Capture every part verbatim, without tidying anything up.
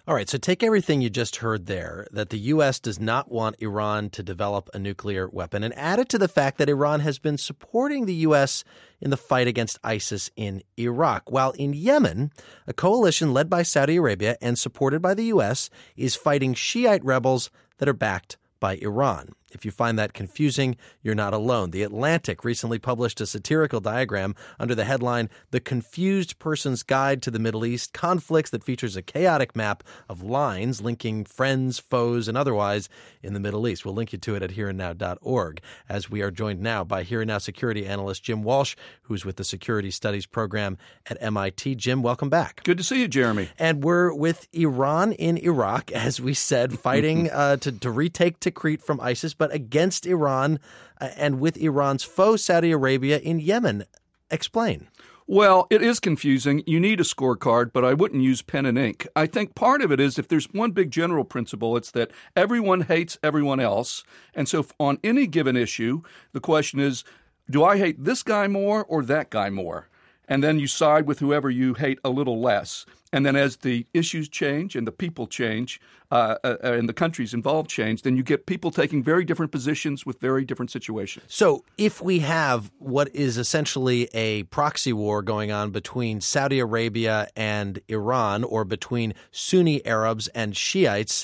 All right, so take everything you just heard there, that the U S does not want Iran to develop a nuclear weapon, and add it to the fact that Iran has been supporting the U S in the fight against ISIS in Iraq, while in Yemen, a coalition led by Saudi Arabia and supported by the U S is fighting Shiite rebels that are backed by Iran. If you find that confusing, you're not alone. The Atlantic recently published a satirical diagram under the headline, The Confused Person's Guide to the Middle East Conflicts, that features a chaotic map of lines linking friends, foes, and otherwise in the Middle East. We'll link you to it at here and now dot org, as we are joined now by Here and Now security analyst Jim Walsh, who's with the Security Studies program at M I T. Jim, welcome back. Good to see you, Jeremy. And we're with Iran in Iraq, as we said, fighting uh, to, to retake Tikrit from ISIS, but against Iran uh, and with Iran's foe, Saudi Arabia, in Yemen. Explain. Well, it is confusing. You need a scorecard, but I wouldn't use pen and ink. I think part of it is, if there's one big general principle, it's that everyone hates everyone else. And so on any given issue, the question is, do I hate this guy more or that guy more? And then you side with whoever you hate a little less. And then as the issues change and the people change uh, uh, and the countries involved change, then you get people taking very different positions with very different situations. So if we have what is essentially a proxy war going on between Saudi Arabia and Iran, or between Sunni Arabs and Shiites,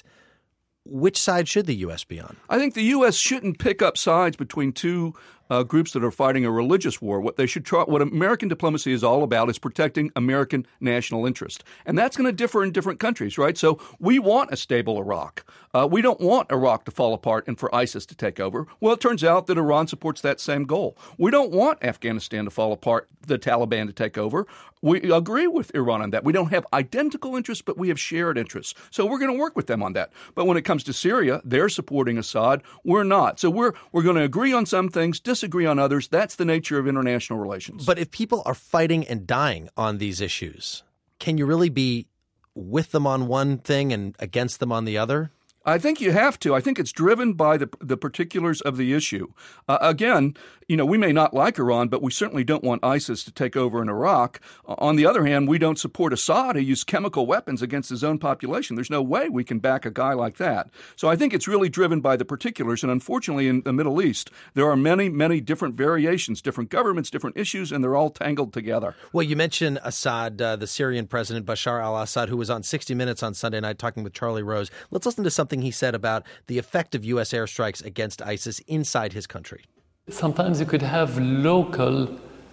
which side should the U S be on? I think the U S shouldn't pick up sides between two Uh, groups that are fighting a religious war. What they should try, what American diplomacy is all about, is protecting American national interest, and that's going to differ in different countries, right? So we want a stable Iraq. Uh, we don't want Iraq to fall apart and for ISIS to take over. Well, it turns out that Iran supports that same goal. We don't want Afghanistan to fall apart, the Taliban to take over. We agree with Iran on that. We don't have identical interests, but we have shared interests. So we're going to work with them on that. But when it comes to Syria, they're supporting Assad. We're not. So we're we're going to agree on some things, disagree on others. That's the nature of international relations. But if people are fighting and dying on these issues, can you really be with them on one thing and against them on the other? I think you have to. I think it's driven by the the particulars of the issue. Uh, again, you know, we may not like Iran, but we certainly don't want ISIS to take over in Iraq. Uh, on the other hand, we don't support Assad, who used chemical weapons against his own population. There's no way we can back a guy like that. So I think it's really driven by the particulars. And unfortunately, in the Middle East, there are many, many different variations, different governments, different issues, and they're all tangled together. Well, you mentioned Assad, uh, the Syrian president, Bashar al-Assad, who was on sixty minutes on Sunday night talking with Charlie Rose. Let's listen to something he said about the effect of U S airstrikes against ISIS inside his country. Sometimes you could have local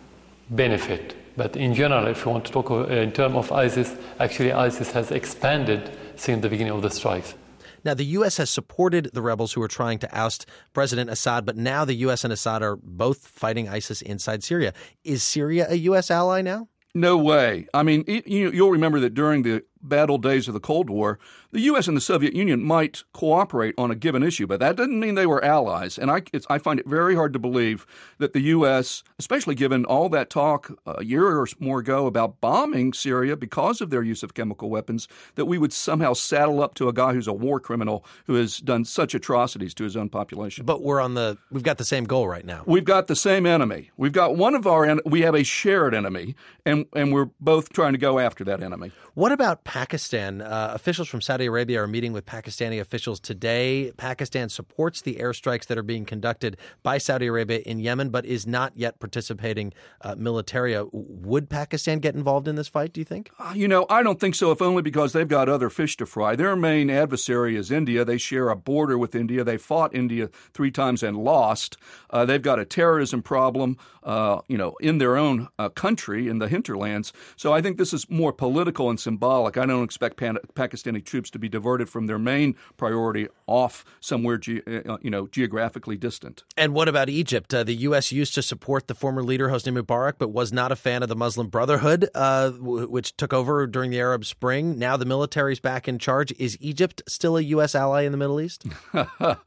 benefit, but in general, if you want to talk in terms of ISIS, actually ISIS has expanded since the beginning of the strikes. Now, the U S has supported the rebels who are trying to oust President Assad, but now the U S and Assad are both fighting ISIS inside Syria. Is Syria a U S ally now? No way. I mean, you, you'll remember that during the bad old days of the Cold War, the U S and the Soviet Union might cooperate on a given issue, but that doesn't mean they were allies. And I, it's, I find it very hard to believe that the U S, especially given all that talk a year or more ago about bombing Syria because of their use of chemical weapons, that we would somehow saddle up to a guy who's a war criminal who has done such atrocities to his own population. But we're on the we've got the same goal right now. We've got the same enemy. We've got one of our we have a shared enemy, and and we're both trying to go after that enemy. What about Pakistan? Uh, officials from Saudi Arabia are meeting with Pakistani officials today. Pakistan supports the airstrikes that are being conducted by Saudi Arabia in Yemen, but is not yet participating uh, militarily. Would Pakistan get involved in this fight, do you think? Uh, you know, I don't think so, if only because they've got other fish to fry. Their main adversary is India. They share a border with India. They fought India three times and lost. Uh, they've got a terrorism problem, uh, you know, in their own uh, country, in the hinterlands. So I think this is more political and symbolic. I don't expect Pan- Pakistani troops to be diverted from their main priority off somewhere, ge- uh, you know, geographically distant. And what about Egypt? Uh, the U S used to support the former leader, Hosni Mubarak, but was not a fan of the Muslim Brotherhood, uh, w- which took over during the Arab Spring. Now the military's back in charge. Is Egypt still a U S ally in the Middle East?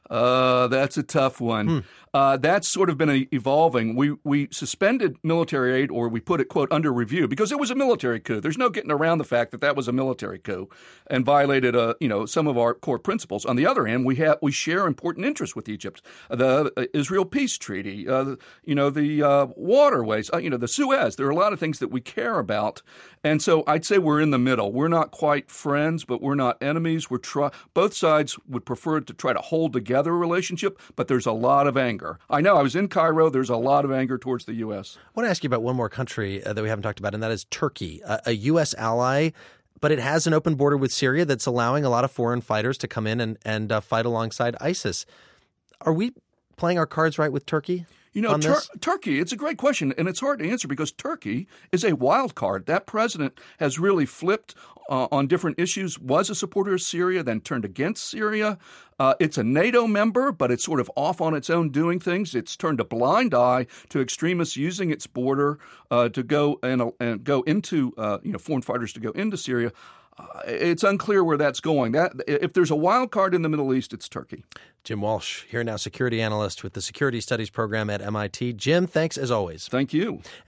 Uh, that's a tough one. Hmm. Uh, that's sort of been a, evolving. We we suspended military aid, or we put it, quote, under review, because it was a military coup. There's no getting around the fact that that was a military coup and violated, uh, you know, some of our core principles. On the other hand, we have we share important interests with Egypt. The uh, Israel Peace Treaty, uh, you know, the uh, waterways, uh, you know, the Suez. There are a lot of things that we care about. And so I'd say we're in the middle. We're not quite friends, but we're not enemies. We're try- both sides would prefer to try to hold together a relationship, but there's a lot of anger. I know. I was in Cairo. There's a lot of anger towards the U S. I want to ask you about one more country uh, that we haven't talked about, and that is Turkey, a, a U S ally, but it has an open border with Syria that's allowing a lot of foreign fighters to come in and, and uh, fight alongside ISIS. Are we playing our cards right with Turkey? You know, Tur- Turkey, it's a great question, and it's hard to answer because Turkey is a wild card. That president has really flipped uh, on different issues, was a supporter of Syria, then turned against Syria. Uh, it's a NATO member, but it's sort of off on its own doing things. It's turned a blind eye to extremists using its border uh, to go and, uh, and go into, uh, you know, foreign fighters to go into Syria. Uh, it's unclear where that's going. That if there's a wild card in the Middle East, it's Turkey. Jim Walsh, here now, security analyst with the Security Studies program at M I T. Jim, thanks as always. Thank you.